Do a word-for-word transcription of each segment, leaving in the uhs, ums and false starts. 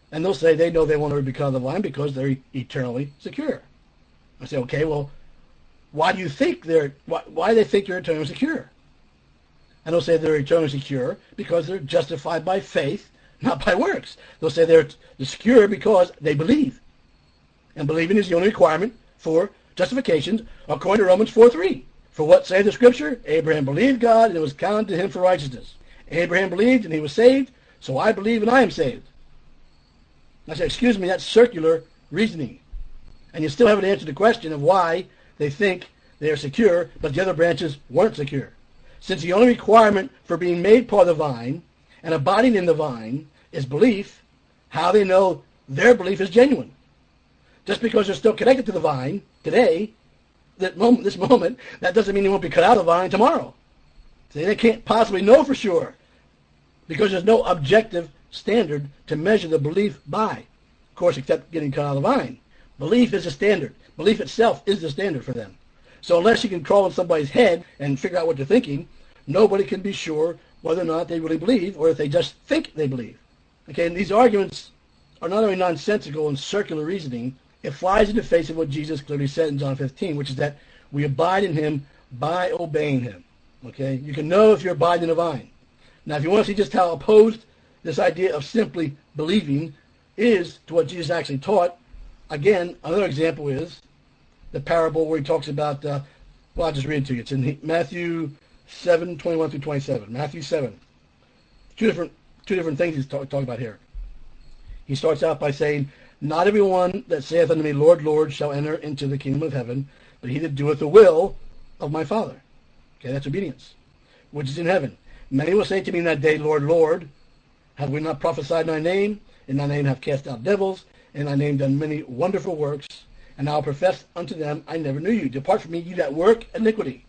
And they'll say they know they won't ever become the vine because they're eternally secure. I say, okay, well, why do you think they're, why, why do they think they're eternally secure? And they'll say they're eternally secure because they're justified by faith, not by works. They'll say they're secure because they believe. And believing is the only requirement for justification, according to Romans four three. For what saith the Scripture? Abraham believed God, and it was counted to him for righteousness. Abraham believed, and he was saved, so I believe, and I am saved. I say, excuse me, that's circular reasoning. And you still haven't answered the question of why they think they are secure, but the other branches weren't secure. Since the only requirement for being made part of the vine and abiding in the vine is belief, how they know their belief is genuine. Just because they're still connected to the vine today, that moment, this moment, that doesn't mean they won't be cut out of the vine tomorrow. See, they can't possibly know for sure because there's no objective standard to measure the belief by, of course, except getting cut out of the vine. Belief is a standard. Belief itself is the standard for them. So unless you can crawl in somebody's head and figure out what they're thinking, nobody can be sure whether or not they really believe or if they just think they believe. Okay, and these arguments are not only nonsensical and circular reasoning, it flies in the face of what Jesus clearly said in John fifteen, which is that we abide in him by obeying him. Okay, you can know if you're abiding in the vine. Now, if you want to see just how opposed this idea of simply believing is to what Jesus actually taught, again, another example is the parable where he talks about, uh, well, I'll just read it to you. It's in Matthew seven, twenty-one through twenty-seven. Matthew seven. Two different, two different things he's talk, talking about here. He starts out by saying, not everyone that saith unto me, Lord, Lord, shall enter into the kingdom of heaven, but he that doeth the will of my Father. Okay, that's obedience, which is in heaven. Many will say to me in that day, Lord, Lord, have we not prophesied in thy name? In thy name have cast out devils, in thy name done many wonderful works. And I will profess unto them, I never knew you. Depart from me, you that work iniquity.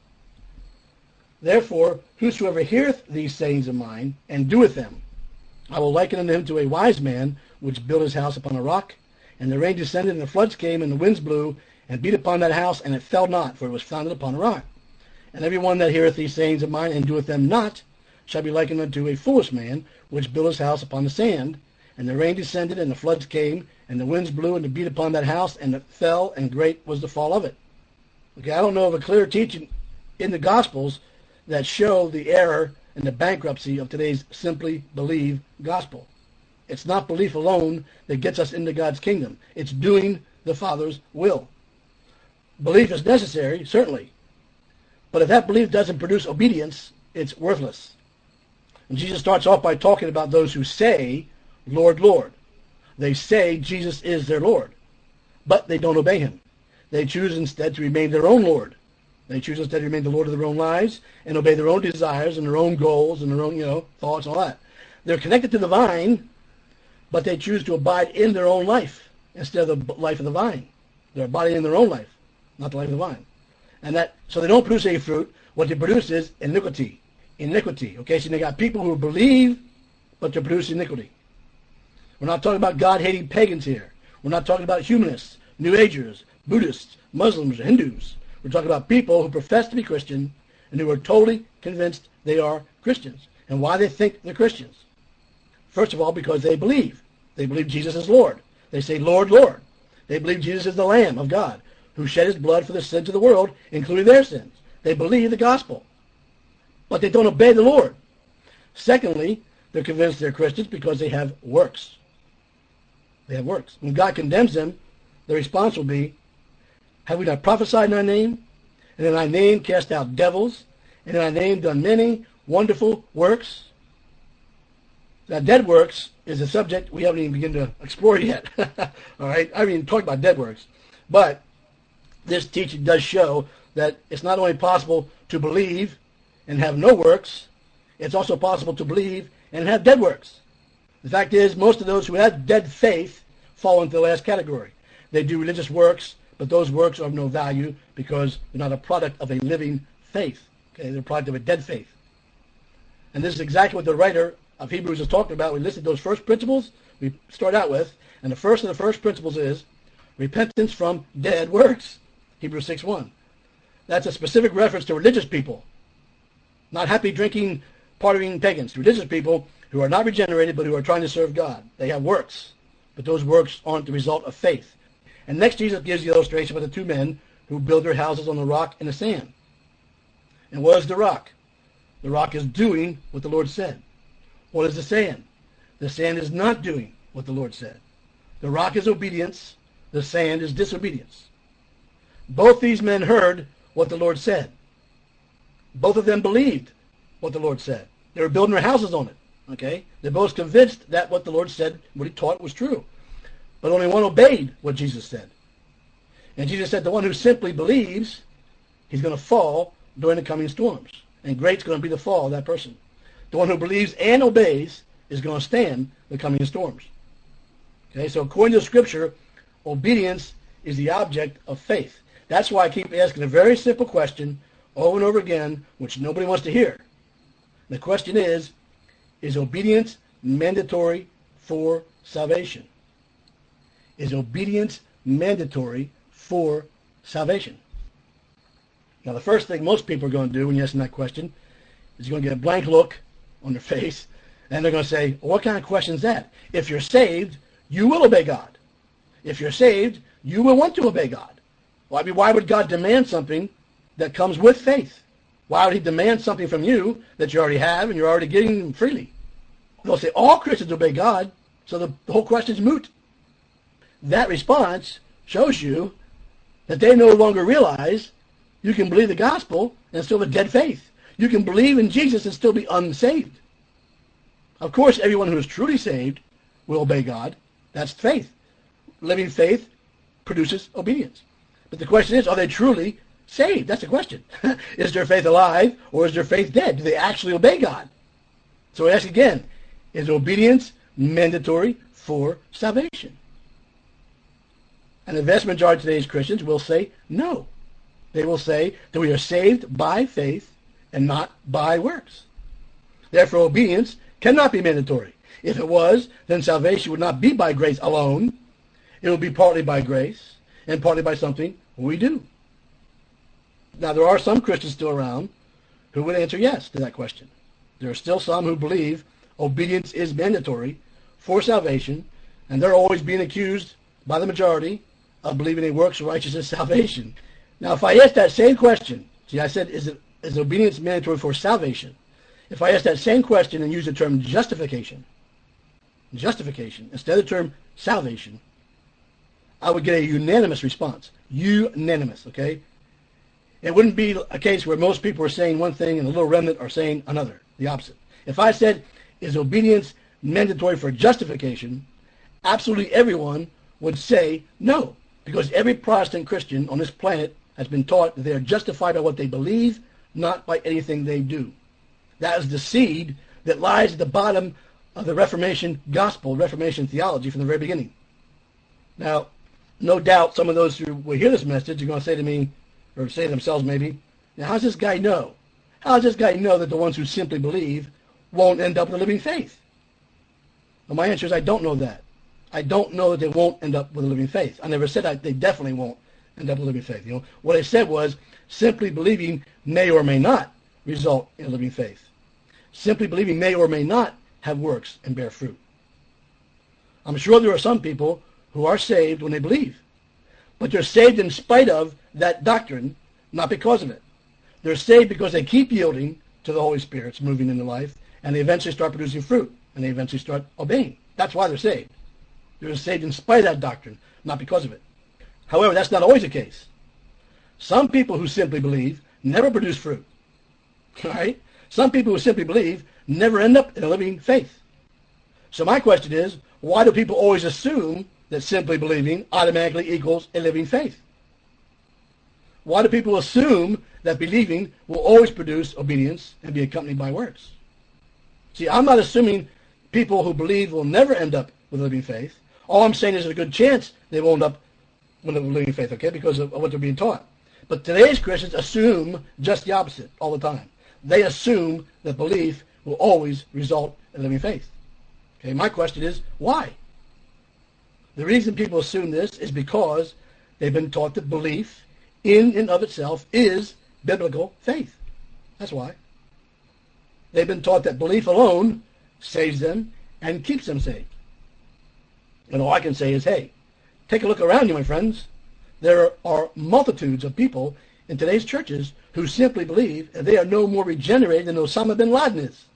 Therefore, whosoever heareth these sayings of mine, and doeth them, I will liken unto him to a wise man, which built his house upon a rock. And the rain descended, and the floods came, and the winds blew, and beat upon that house, and it fell not, for it was founded upon a rock. And every one that heareth these sayings of mine, and doeth them not, shall be likened unto a foolish man, which built his house upon the sand. And the rain descended, and the floods came, and the winds blew, and it beat upon that house, and it fell, and great was the fall of it. Okay, I don't know of a clear teaching in the Gospels that show the error and the bankruptcy of today's simply believe gospel. It's not belief alone that gets us into God's kingdom. It's doing the Father's will. Belief is necessary, certainly. But if that belief doesn't produce obedience, it's worthless. And Jesus starts off by talking about those who say, Lord, Lord. They say Jesus is their Lord, but they don't obey him. They choose instead to remain their own Lord. They choose instead to remain the Lord of their own lives and obey their own desires and their own goals and their own, you know, thoughts and all that. They're connected to the vine, but they choose to abide in their own life instead of the life of the vine. They're abiding in their own life, not the life of the vine. And that, so they don't produce any fruit. What they produce is iniquity. Iniquity. Okay, so they got people who believe, but they're producing iniquity. We're not talking about God-hating pagans here. We're not talking about humanists, New Agers, Buddhists, Muslims, or Hindus. We're talking about people who profess to be Christian and who are totally convinced they are Christians. And why they think they're Christians. First of all, because they believe. They believe Jesus is Lord. They say, Lord, Lord. They believe Jesus is the Lamb of God who shed his blood for the sins of the world, including their sins. They believe the gospel. But they don't obey the Lord. Secondly, they're convinced they're Christians because they have works. They have works. When God condemns them, the response will be, have we not prophesied in thy name? And in thy name cast out devils? And in thy name done many wonderful works? Now, dead works is a subject we haven't even begun to explore yet. All right? I mean, talk about dead works. But this teaching does show that it's not only possible to believe and have no works, it's also possible to believe and have dead works. The fact is, most of those who have dead faith fall into the last category. They do religious works, but those works are of no value because they're not a product of a living faith. Okay, they're a product of a dead faith. And this is exactly what the writer of Hebrews is talking about. We listed those first principles we start out with, and the first of the first principles is repentance from dead works. Hebrews six one. That's a specific reference to religious people, not happy drinking, partying pagans. Religious people who are not regenerated but who are trying to serve God. They have works. but those works aren't the result of faith. And next Jesus gives the illustration about the two men who build their houses on the rock and the sand. And what is the rock? The rock is doing what the Lord said. What is the sand? The sand is not doing what the Lord said. The rock is obedience. The sand is disobedience. Both these men heard what the Lord said. Both of them believed what the Lord said. They were building their houses on it. Okay? They're both convinced that what the Lord said, what he taught, was true. But only one obeyed what Jesus said. And Jesus said the one who simply believes, he's going to fall during the coming storms. And great's going to be the fall of that person. The one who believes and obeys is going to stand the coming storms. Okay, so according to Scripture, obedience is the object of faith. That's why I keep asking a very simple question over and over again, which nobody wants to hear. The question is, is obedience mandatory for salvation? Is obedience mandatory for salvation? Now, the first thing most people are going to do when you ask them that question is you're going to get a blank look on their face, and they're going to say, well, what kind of question is that? If you're saved, you will obey God. If you're saved, you will want to obey God. Well, I mean, why would God demand something that comes with faith? Why would he demand something from you that you already have and you're already getting freely? They'll say, all Christians obey God, so the, the whole question is moot. That response shows you that they no longer realize you can believe the gospel and still have a dead faith. You can believe in Jesus and still be unsaved. Of course, everyone who is truly saved will obey God. That's faith. Living faith produces obedience. But the question is, are they truly saved? That's the question. Is their faith alive or is their faith dead? Do they actually obey God? So I ask again, is obedience mandatory for salvation? And the vast majority of today's Christians will say no. They will say that we are saved by faith and not by works. Therefore, obedience cannot be mandatory. If it was, then salvation would not be by grace alone. It would be partly by grace and partly by something we do. Now, there are some Christians still around who would answer yes to that question. There are still some who believe obedience is mandatory for salvation, and they're always being accused by the majority of believing in works of righteousness salvation. Now, if I ask that same question, see, I said, is, it, is obedience mandatory for salvation? If I ask that same question and use the term justification, justification, instead of the term salvation, I would get a unanimous response. Unanimous, okay? It wouldn't be a case where most people are saying one thing and a little remnant are saying another, the opposite. If I said, is obedience mandatory for justification, absolutely everyone would say no, because every Protestant Christian on this planet has been taught that they are justified by what they believe, not by anything they do. That is the seed that lies at the bottom of the Reformation gospel, Reformation theology from the very beginning. Now, no doubt some of those who will hear this message are going to say to me, or say to themselves maybe, now how does this guy know? How does this guy know that the ones who simply believe won't end up with a living faith? Well, my answer is I don't know that. I don't know that they won't end up with a living faith. I never said that they definitely won't end up with a living faith. You know, what I said was simply believing may or may not result in a living faith. Simply believing may or may not have works and bear fruit. I'm sure there are some people who are saved when they believe, but they're saved in spite of that doctrine, not because of it. They're saved because they keep yielding to the Holy Spirit's moving in their life, and they eventually start producing fruit, and they eventually start obeying. That's why they're saved. They're saved in spite of that doctrine, not because of it. However, that's not always the case. Some people who simply believe never produce fruit. All right? Some people who simply believe never end up in a living faith. So my question is, why do people always assume that simply believing automatically equals a living faith? Why do people assume that believing will always produce obedience and be accompanied by works? See, I'm not assuming people who believe will never end up with a living faith. All I'm saying is there's a good chance they won't end up with a living faith, okay, because of what they're being taught. But today's Christians assume just the opposite all the time. They assume that belief will always result in living faith. Okay, my question is, why? The reason people assume this is because they've been taught that belief in and of itself is biblical faith. That's why. They've been taught that belief alone saves them and keeps them saved. And all I can say is, hey, take a look around you, my friends. There are multitudes of people in today's churches who simply believe that they are no more regenerated than Osama bin Laden is.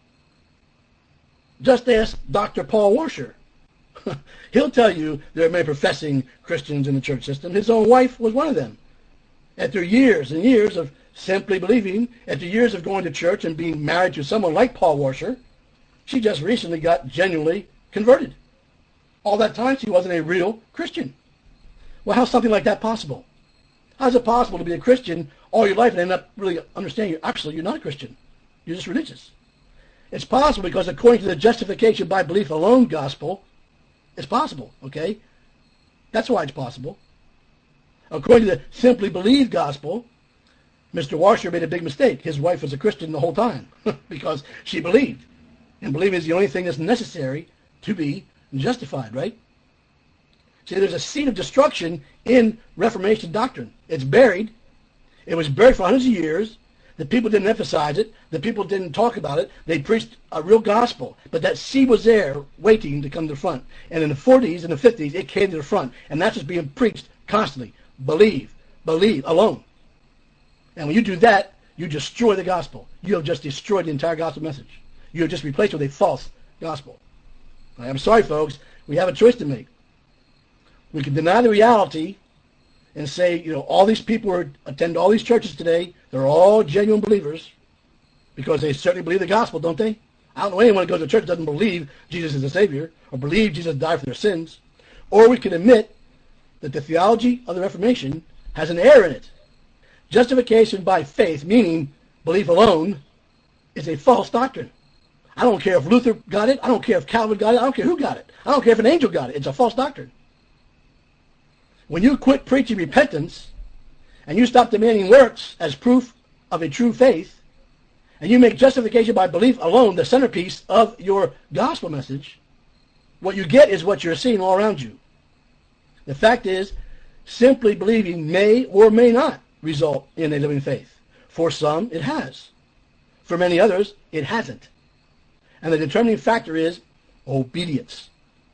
Just ask Doctor Paul Washer. He'll tell you there are many professing Christians in the church system. His own wife was one of them. After years and years of simply believing, after years of going to church and being married to someone like Paul Washer, she just recently got genuinely converted. All that time she wasn't a real Christian. Well, how's something like that possible? How's it possible to be a Christian all your life and end up really understanding you actually you're not a Christian? You're just religious. It's possible because according to the justification by belief alone gospel, it's possible, okay? That's why it's possible. According to the simply believe gospel, Mister Washer made a big mistake. His wife was a Christian the whole time because she believed. And believing is the only thing that's necessary to be justified, right? See, there's a seed of destruction in Reformation doctrine. It's buried. It was buried for hundreds of years. The people didn't emphasize it. The people didn't talk about it. They preached a real gospel. But that seed was there waiting to come to the front. And in the forties and the fifties, it came to the front. And that's what's being preached constantly. Believe. Believe alone. And when you do that, you destroy the gospel. You have just destroyed the entire gospel message. You have just replaced it with a false gospel. I'm sorry, folks. We have a choice to make. We can deny the reality and say, you know, all these people who attend all these churches today, they're all genuine believers because they certainly believe the gospel, don't they? I don't know anyone who goes to church doesn't believe Jesus is the Savior or believe Jesus died for their sins. Or we can admit that the theology of the Reformation has an error in it. Justification by faith, meaning belief alone, is a false doctrine. I don't care if Luther got it. I don't care if Calvin got it. I don't care who got it. I don't care if an angel got it. It's a false doctrine. When you quit preaching repentance and you stop demanding works as proof of a true faith, and you make justification by belief alone the centerpiece of your gospel message, what you get is what you're seeing all around you. The fact is, simply believing may or may not result in a living faith. For some, it has. For many others, it hasn't. And the determining factor is obedience.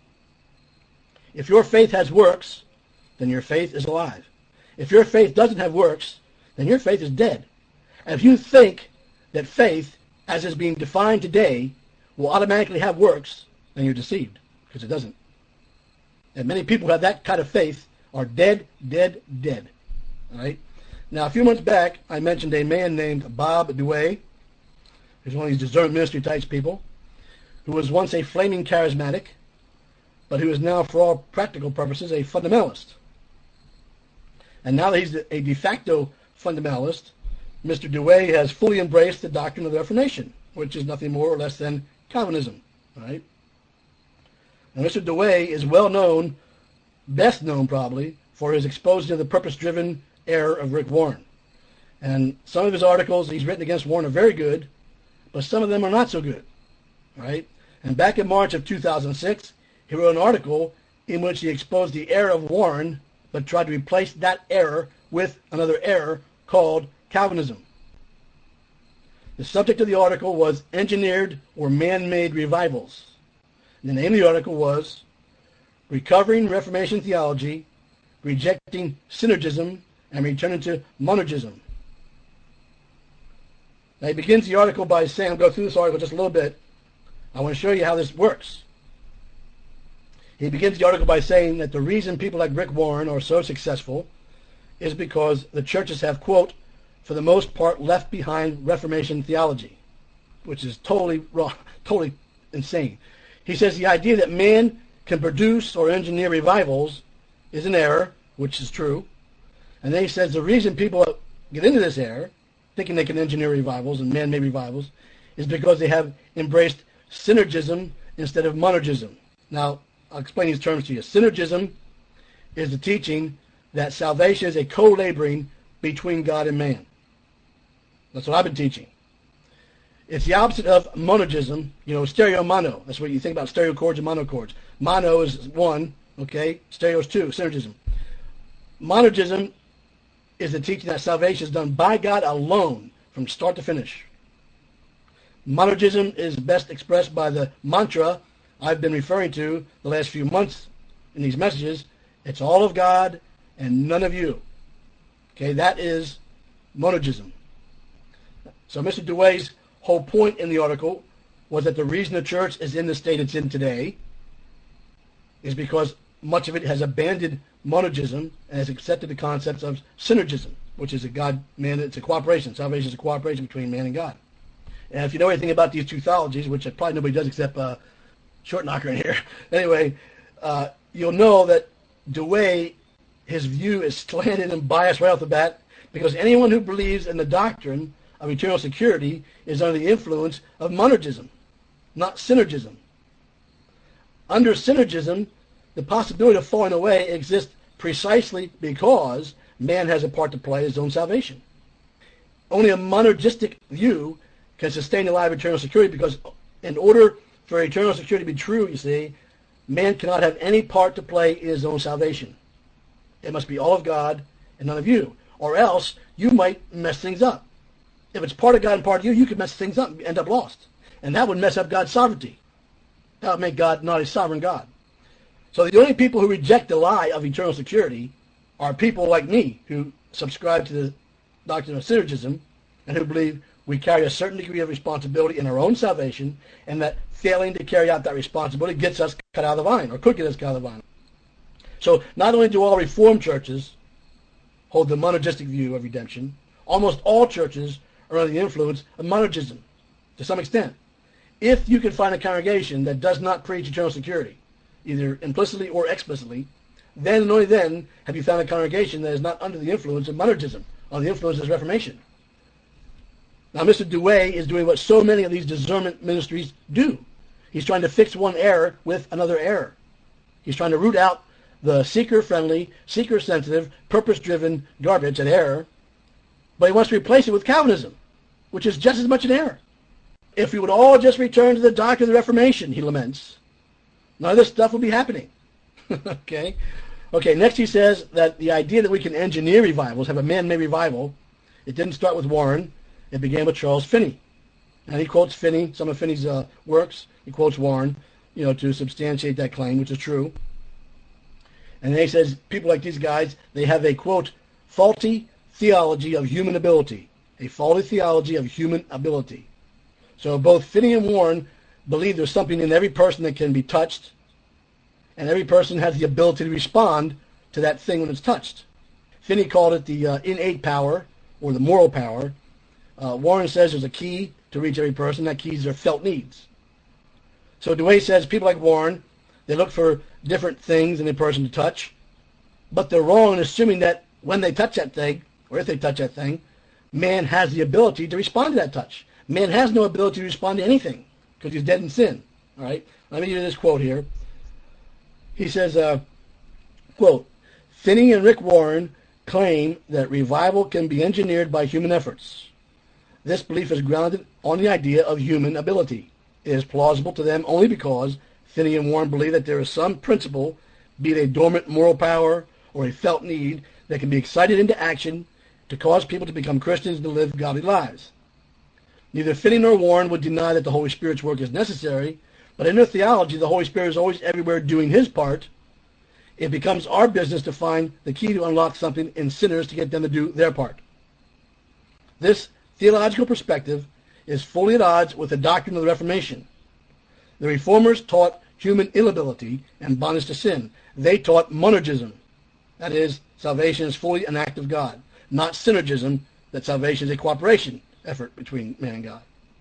If your faith has works, then your faith is alive. If your faith doesn't have works, then your faith is dead. And if you think that faith, as is being defined today, will automatically have works, then you're deceived, because it doesn't. And many people who have that kind of faith are dead, dead, dead. All right? Now, a few months back, I mentioned a man named Bob Douay, who's one of these discernment ministry types people, who was once a flaming charismatic, but who is now, for all practical purposes, a fundamentalist. And now that he's a de facto fundamentalist, Mister Douay has fully embraced the doctrine of the Reformation, which is nothing more or less than Calvinism. Right? And Mister Douay is well known, best known probably, for his exposure of the purpose-driven error of Rick Warren. And some of his articles he's written against Warren are very good, but some of them are not so good. Right? And back in March of two thousand six, he wrote an article in which he exposed the error of Warren, but tried to replace that error with another error called Calvinism. The subject of the article was engineered or man-made revivals. The name of the article was Recovering Reformation Theology, Rejecting Synergism, and Returning to Monergism. Now he begins the article by saying, I'll go through this article just a little bit. I want to show you how this works. He begins the article by saying that the reason people like Rick Warren are so successful is because the churches have, quote, for the most part left behind Reformation theology, which is totally wrong, totally insane. He says the idea that man can produce or engineer revivals is an error, which is true. And then he says the reason people get into this error, thinking they can engineer revivals and man-made revivals, is because they have embraced synergism instead of monergism. Now, I'll explain these terms to you. Synergism is the teaching that salvation is a co-laboring between God and man. That's what I've been teaching. It's the opposite of monergism, you know, stereo mono. That's what you think about stereo chords and monochords. Mono is one, okay? Stereo is two, synergism. Monergism is the teaching that salvation is done by God alone from start to finish. Monergism is best expressed by the mantra I've been referring to the last few months in these messages, it's all of God and none of you. Okay, that is monergism. So Mister Dewey's whole point in the article was that the reason the church is in the state it's in today is because much of it has abandoned monergism and has accepted the concepts of synergism, which is a God, man, it's a cooperation. Salvation is a cooperation between man and God. And if you know anything about these two theologies, which probably nobody does except uh, Short Knocker in here, anyway, uh, you'll know that Dewey, his view is slanted and biased right off the bat, because anyone who believes in the doctrine of eternal security is under the influence of monergism, not synergism. Under synergism, the possibility of falling away exists precisely because man has a part to play in his own salvation. Only a monergistic view can sustain the life of eternal security, because in order for eternal security to be true, you see, man cannot have any part to play in his own salvation. It must be all of God and none of you, or else you might mess things up. If it's part of God and part of you, you could mess things up and end up lost. And that would mess up God's sovereignty. That would make God not a sovereign God. So the only people who reject the lie of eternal security are people like me, who subscribe to the doctrine of synergism and who believe we carry a certain degree of responsibility in our own salvation, and that failing to carry out that responsibility gets us cut out of the vine, or could get us cut out of the vine. So not only do all Reformed churches hold the monergistic view of redemption, almost all churches are under the influence of monergism to some extent. If you can find a congregation that does not preach eternal security, either implicitly or explicitly, then and only then have you found a congregation that is not under the influence of monergism, or the influence of Reformation. Now, Mister Dewey is doing what so many of these discernment ministries do. He's trying to fix one error with another error. He's trying to root out the seeker-friendly, seeker-sensitive, purpose-driven garbage and error, but he wants to replace it with Calvinism, which is just as much an error. If we would all just return to the doctrine of the Reformation, he laments, none of this stuff will be happening. okay? Okay, next he says that the idea that we can engineer revivals, have a man-made revival, it didn't start with Warren. It began with Charles Finney. And he quotes Finney, some of Finney's uh, works. He quotes Warren, you know, to substantiate that claim, which is true. And then he says people like these guys, they have a, quote, faulty theology of human ability. A faulty theology of human ability. So both Finney and Warren believe there's something in every person that can be touched, and every person has the ability to respond to that thing when it's touched. Finney called it the uh, innate power, or the moral power. Uh, Warren says there's a key to reach every person. That key is their felt needs. So Dewey says people like Warren, they look for different things in a person to touch, but they're wrong in assuming that when they touch that thing, or if they touch that thing, man has the ability to respond to that touch. Man has no ability to respond to anything because he's dead in sin. All right? Let me use this quote here. He says, uh, quote, Finney and Rick Warren claim that revival can be engineered by human efforts. This belief is grounded on the idea of human ability. It is plausible to them only because Finney and Warren believe that there is some principle, be it a dormant moral power or a felt need, that can be excited into action to cause people to become Christians and to live godly lives. Neither Finney nor Warren would deny that the Holy Spirit's work is necessary, but in their theology, the Holy Spirit is always everywhere doing his part. It becomes our business to find the key to unlock something in sinners to get them to do their part. This theological perspective is fully at odds with the doctrine of the Reformation. The Reformers taught human inability and bondage to sin. They taught monergism, that is, salvation is fully an act of God, not synergism, that salvation is a cooperation effort between man and God.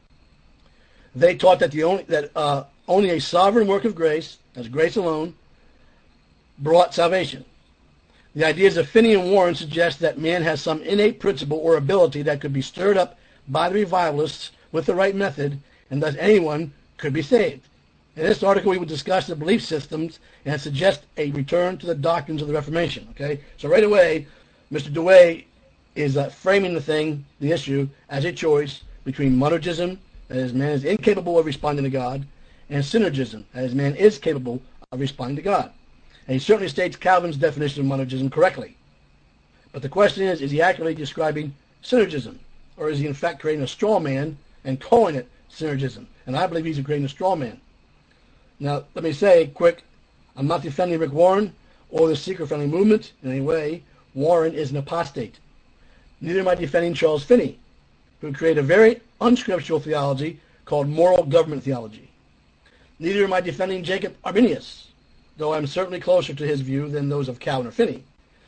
They taught that the only that uh, only a sovereign work of grace, as grace alone, brought salvation. The ideas of Finney and Warren suggest that man has some innate principle or ability that could be stirred up by the revivalists with the right method, and thus anyone could be saved. In this article, we will discuss the belief systems and suggest a return to the doctrines of the Reformation. Okay, so right away, Mister Dewey is uh, framing the thing, the issue, as a choice between monergism, that is, man is incapable of responding to God, and synergism, that is, man is capable of responding to God. And he certainly states Calvin's definition of monergism correctly. But the question is, is he accurately describing synergism? Or is he in fact creating a straw man and calling it synergism? And I believe he's creating a straw man. Now, let me say quick, I'm not defending Rick Warren or the seeker-friendly movement in any way. Warren is an apostate. Neither am I defending Charles Finney, who created a very unscriptural theology called moral government theology. Neither am I defending Jacob Arminius, though I'm certainly closer to his view than those of Calvin or Finney.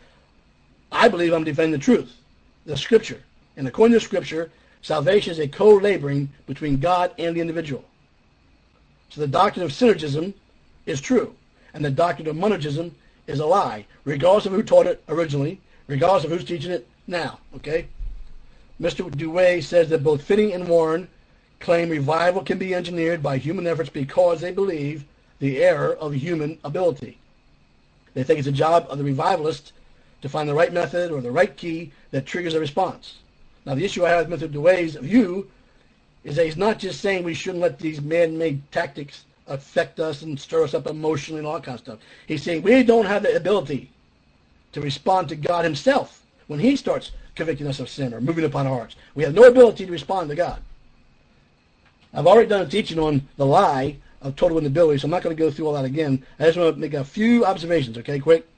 I believe I'm defending the truth, the Scripture. And according to Scripture, salvation is a co-laboring between God and the individual. So the doctrine of synergism is true, and the doctrine of monergism is a lie, regardless of who taught it originally, regardless of who's teaching it now, okay? Mister Dewey says that both Finney and Warren claim revival can be engineered by human efforts because they believe the error of human ability. They think it's a job of the revivalist to find the right method or the right key that triggers a response. Now, the issue I have with Mister Dewey's view is that he's not just saying we shouldn't let these man-made tactics affect us and stir us up emotionally and all that kind of stuff. He's saying we don't have the ability to respond to God himself when he starts convicting us of sin or moving upon our hearts. We have no ability to respond to God. I've already done a teaching on the lie of total inability, so I'm not going to go through all that again. I just want to make a few observations, okay, quick,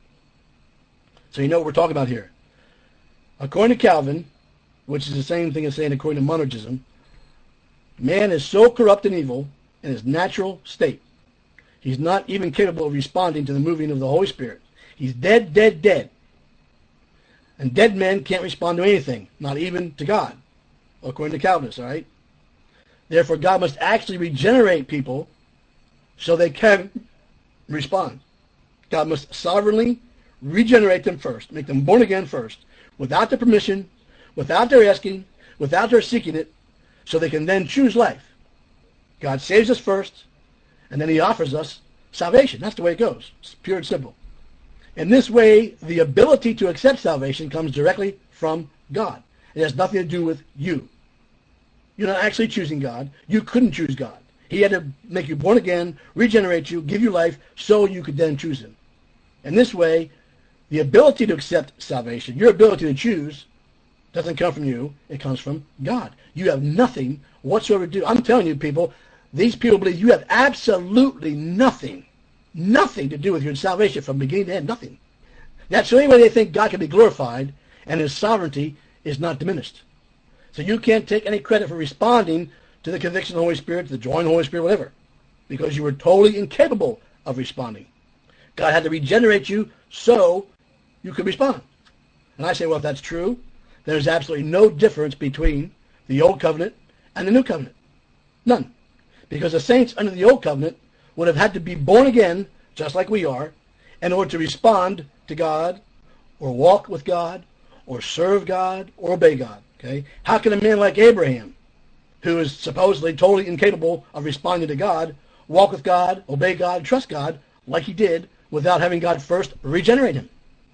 so you know what we're talking about here. According to Calvin, which is the same thing as saying according to monergism, man is so corrupt and evil in his natural state. He's not even capable of responding to the moving of the Holy Spirit. He's dead, dead, dead. And dead men can't respond to anything, not even to God, according to Calvinists, all right? Therefore, God must actually regenerate people so they can respond. God must sovereignly regenerate them first, make them born again first, without their permission, without their asking, without their seeking it, so they can then choose life. God saves us first, and then he offers us salvation. That's the way it goes. It's pure and simple. In this way, the ability to accept salvation comes directly from God. It has nothing to do with you. You're not actually choosing God. You couldn't choose God. He had to make you born again, regenerate you, give you life, so you could then choose him. In this way, the ability to accept salvation, your ability to choose, doesn't come from you. It comes from God. You have nothing whatsoever to do. I'm telling you, people, these people believe you have absolutely nothing, nothing to do with your salvation from beginning to end, nothing. That's the only way they think God can be glorified and his sovereignty is not diminished. So you can't take any credit for responding to the conviction of the Holy Spirit, to the joy of the Holy Spirit, whatever, because you were totally incapable of responding. God had to regenerate you so you could respond. And I say, well, if that's true, there's absolutely no difference between the Old Covenant and the New Covenant. None. Because the saints under the Old Covenant would have had to be born again, just like we are, in order to respond to God, or walk with God, or serve God, or obey God. Okay? How can a man like Abraham, who is supposedly totally incapable of responding to God, walk with God, obey God, trust God, like he did, without having God first regenerate him?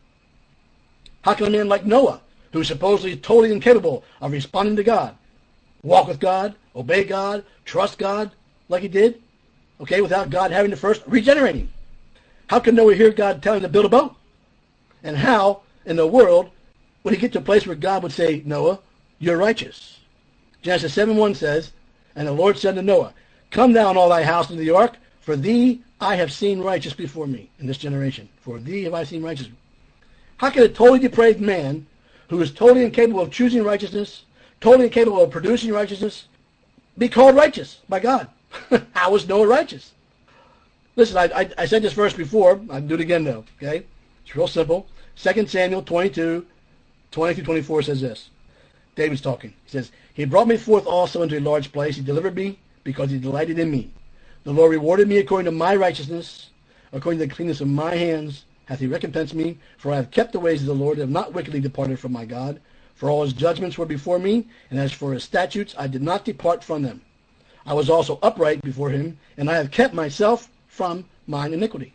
How can a man like Noah, who is supposedly totally incapable of responding to God, walk with God, obey God, trust God, like he did, okay, without God having to first regenerate him? How can Noah hear God tell him to build a boat? And how in the world would he get to a place where God would say, Noah, you're righteous? Genesis seven one says, and the Lord said to Noah, come down all thy house into the ark, for thee I have seen righteous before me in this generation. For thee have I seen righteous. How can a totally depraved man, who is totally incapable of choosing righteousness, totally incapable of producing righteousness, be called righteous by God? How was Noah righteous? Listen, I, I, I said this verse before. I'll do it again, though. Okay? It's real simple. Second Samuel twenty-two, twenty through twenty-four says this. David's talking. He says, he brought me forth also into a large place. He delivered me because he delighted in me. The Lord rewarded me according to my righteousness. According to the cleanness of my hands hath he recompensed me. For I have kept the ways of the Lord, and have not wickedly departed from my God. For all his judgments were before me, and as for his statutes, I did not depart from them. I was also upright before him, and I have kept myself from mine iniquity.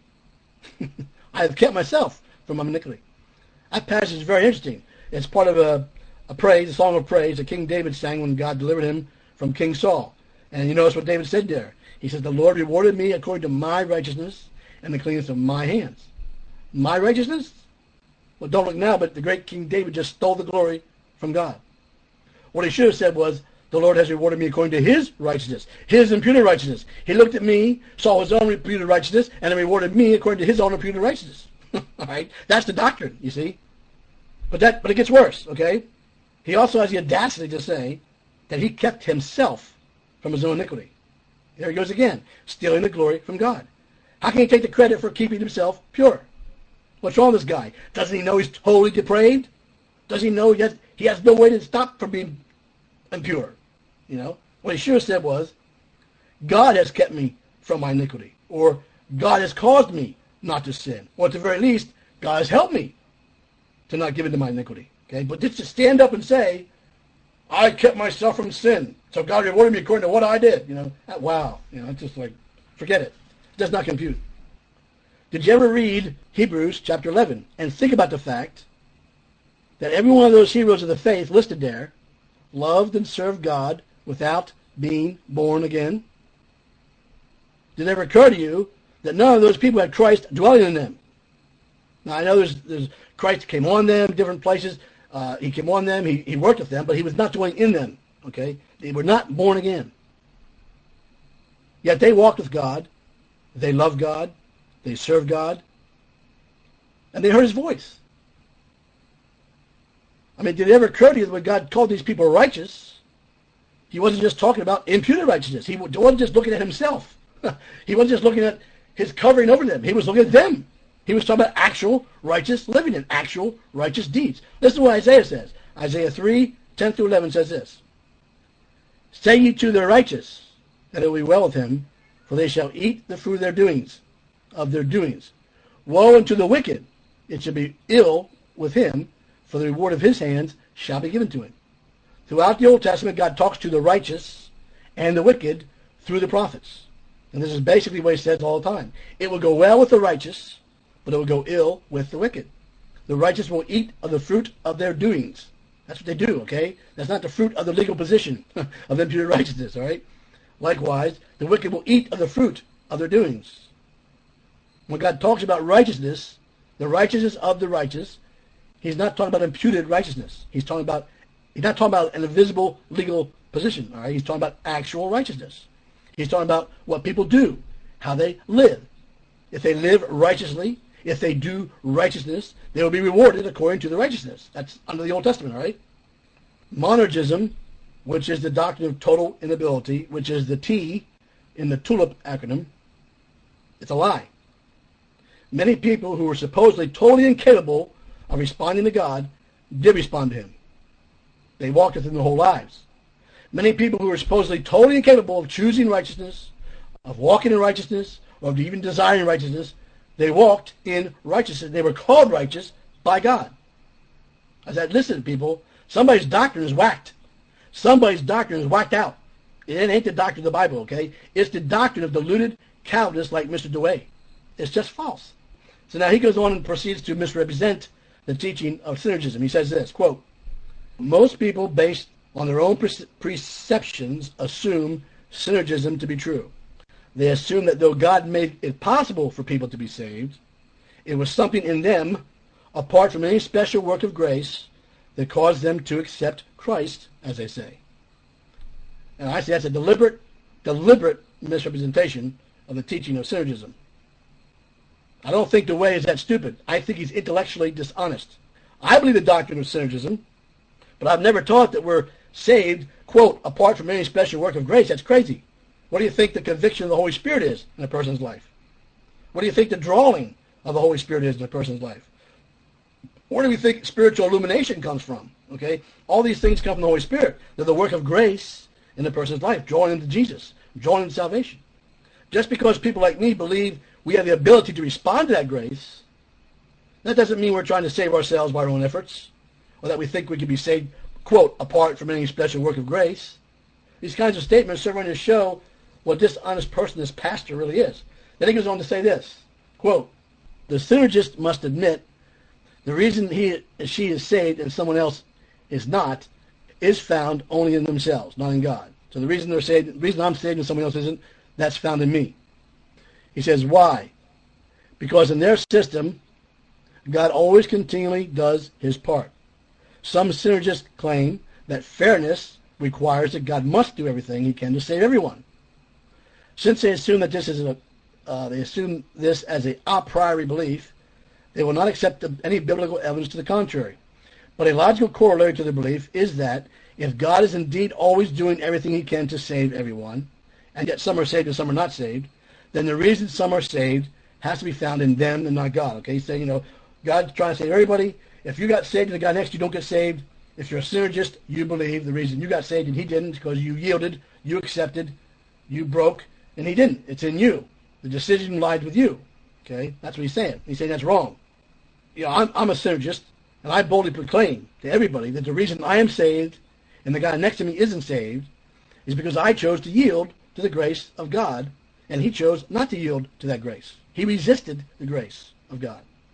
I have kept myself from my iniquity. That passage is very interesting. It's part of a, a praise, a song of praise that King David sang when God delivered him from King Saul. And you notice what David said there. He says, the Lord rewarded me according to my righteousness and the cleanness of my hands. My righteousness? Well, don't look now, but the great King David just stole the glory from God. What he should have said was, The Lord has rewarded me according to his righteousness, his imputed righteousness. He looked at me, saw his own imputed righteousness, and then rewarded me according to his own imputed righteousness. All right? That's the doctrine, you see. But that, but it gets worse, okay? He also has the audacity to say that he kept himself from his own iniquity. There he goes again, stealing the glory from God. How can he take the credit for keeping himself pure? What's wrong with this guy? Doesn't he know he's totally depraved? Does he know he has, he has no way to stop from being impure? You know, what he should have said was, God has kept me from my iniquity, or God has caused me not to sin, or at the very least, God has helped me to not give in to my iniquity. Okay, but just to stand up and say, I kept myself from sin, so God rewarded me according to what I did. You know, that, wow, you know, it's just like, forget it. It does not compute. Did you ever read Hebrews chapter eleven and think about the fact that every one of those heroes of the faith listed there loved and served God without being born again? Did it ever occur to you that none of those people had Christ dwelling in them? Now, I know there's, there's Christ came on them, different places. Uh, he came on them, he, he worked with them, but he was not dwelling in them. Okay? They were not born again. Yet they walked with God. They loved God. They served God. And they heard his voice. I mean, did it ever occur to you that when God called these people righteous, he wasn't just talking about imputed righteousness. He wasn't just looking at himself. He wasn't just looking at his covering over them. He was looking at them. He was talking about actual righteous living and actual righteous deeds. Listen to what Isaiah says. Isaiah three, ten through eleven says this. Say ye to the righteous, that it will be well with him, for they shall eat the fruit of their doings, of their doings. Woe unto the wicked, it shall be ill with him, for the reward of his hands shall be given to him. Throughout the Old Testament, God talks to the righteous and the wicked through the prophets. And this is basically what he says all the time. It will go well with the righteous, but it will go ill with the wicked. The righteous will eat of the fruit of their doings. That's what they do, okay? That's not the fruit of the legal position of imputed righteousness, all right? Likewise, the wicked will eat of the fruit of their doings. When God talks about righteousness, the righteousness of the righteous, he's not talking about imputed righteousness. He's talking about, he's not talking about an invisible legal position, all right? He's talking about actual righteousness. He's talking about what people do, how they live. If they live righteously, if they do righteousness, they will be rewarded according to the righteousness. That's under the Old Testament, all right? Monergism, which is the doctrine of total inability, which is the T in the TULIP acronym, it's a lie. Many people who were supposedly totally incapable of responding to God did respond to him. They walked with him their whole lives. Many people who were supposedly totally incapable of choosing righteousness, of walking in righteousness, or of even desiring righteousness, they walked in righteousness. They were called righteous by God. I said, listen, people, somebody's doctrine is whacked. Somebody's doctrine is whacked out. It ain't the doctrine of the Bible, okay? It's the doctrine of deluded Calvinists like Mister DeWay. It's just false. So now he goes on and proceeds to misrepresent the teaching of synergism. He says this, quote, most people based on their own perceptions assume synergism to be true. They assume that though God made it possible for people to be saved, it was something in them, apart from any special work of grace, that caused them to accept Christ, as they say. And I say that's a deliberate, deliberate misrepresentation of the teaching of synergism. I don't think DeWay is that stupid. I think he's intellectually dishonest. I believe the doctrine of synergism, but I've never taught that we're saved, quote, apart from any special work of grace. That's crazy. What do you think the conviction of the Holy Spirit is in a person's life? What do you think the drawing of the Holy Spirit is in a person's life? Where do we think spiritual illumination comes from? Okay, all these things come from the Holy Spirit. They're the work of grace in a person's life, drawing into Jesus, drawing into salvation. Just because people like me believe we have the ability to respond to that grace, that doesn't mean we're trying to save ourselves by our own efforts, or that we think we can be saved, quote, apart from any special work of grace. These kinds of statements serve only to show what this honest person, this pastor, really is. Then he goes on to say this, quote, the synergist must admit the reason he she is saved and someone else is not is found only in themselves, not in God. So the reason they're saved, the reason I'm saved and someone else isn't, that's found in me. He says, why? Because in their system, God always continually does his part. Some synergists claim that fairness requires that God must do everything he can to save everyone. Since they assume that this is a, uh, they assume this as a a priori belief, they will not accept any biblical evidence to the contrary. But a logical corollary to their belief is that if God is indeed always doing everything he can to save everyone, and yet some are saved and some are not saved, then the reason some are saved has to be found in them and not God. Okay, he's saying, you know, God's trying to save everybody. If you got saved and the guy next to you don't get saved, if you're a synergist, you believe the reason you got saved and he didn't because you yielded, you accepted, you broke, and he didn't. It's in you. The decision lies with you. Okay, that's what he's saying. He's saying that's wrong. You know, I'm, I'm a synergist, and I boldly proclaim to everybody that the reason I am saved and the guy next to me isn't saved is because I chose to yield to the grace of God, and he chose not to yield to that grace. He resisted the grace of God.